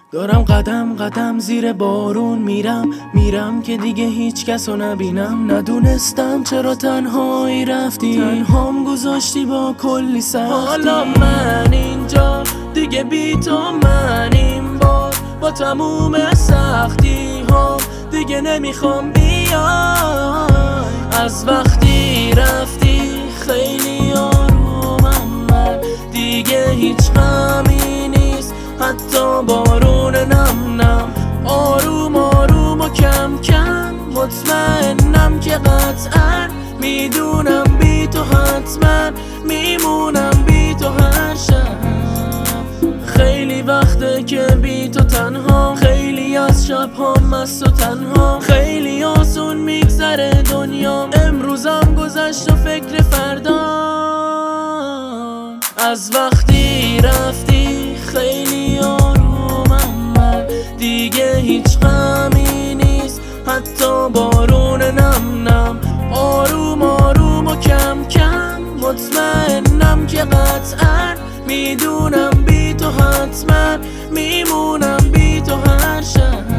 دارم قدم قدم زیر بارون میرم که دیگه هیچ کسو نبینم. ندونستم چرا تنهایی رفتی، تنهام گذاشتی با کلی سختی. حالا من اینجا دیگه بی تو، من این بار با تموم سختی ها دیگه نمیخوام بیای. از وقتی رفتی خیلی آرومم من، دیگه هیچ غمی نیست حتی بارون نم نم. آروم آروم و کم کم مطمئنم که قطعا میدونم بی تو حتما میمونم بی تو هر شب. خیلی وقته که بی تو تنها، خیلی از شب‌هام مست و تنها. خیلی آسون میگذره دنیا، امروزم گذشت و فکر فردا. از وقتی رفتی خیلی آرومم من، دیگه هیچ غمی نیست حتی بارون نم نم. آروم آروم و کم کم مطمئنم که قطعا میدونم بی تو حتما میمونم بی تو هر شب.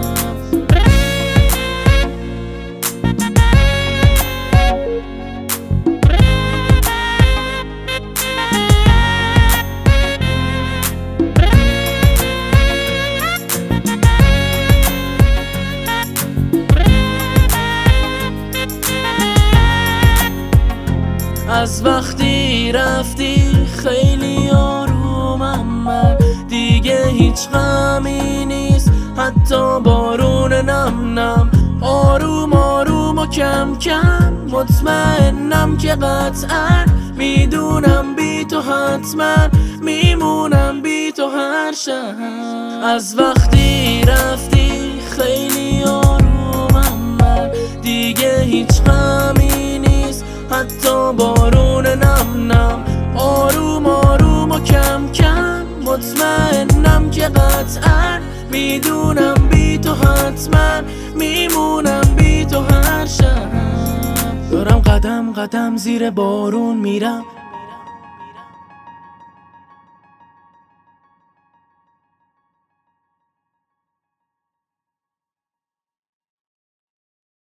از وقتی رفتی خیلی آرومم من، دیگه هیچ غمی نیست حتی بارون نم نم. آروم آروم و کم کم مطمئنم که قطعا میدونم بی تو حتما میمونم بی تو هر شب. از وقتی رفتی خیلی آرومم من، دیگه هیچ غمی نیست حتی بارون نم نم. آروم آروم و کم کم مطمئنم که قطعا میدونم بی تو حتما میمونم بی تو هر شب. دارم قدم قدم زیر بارون میرم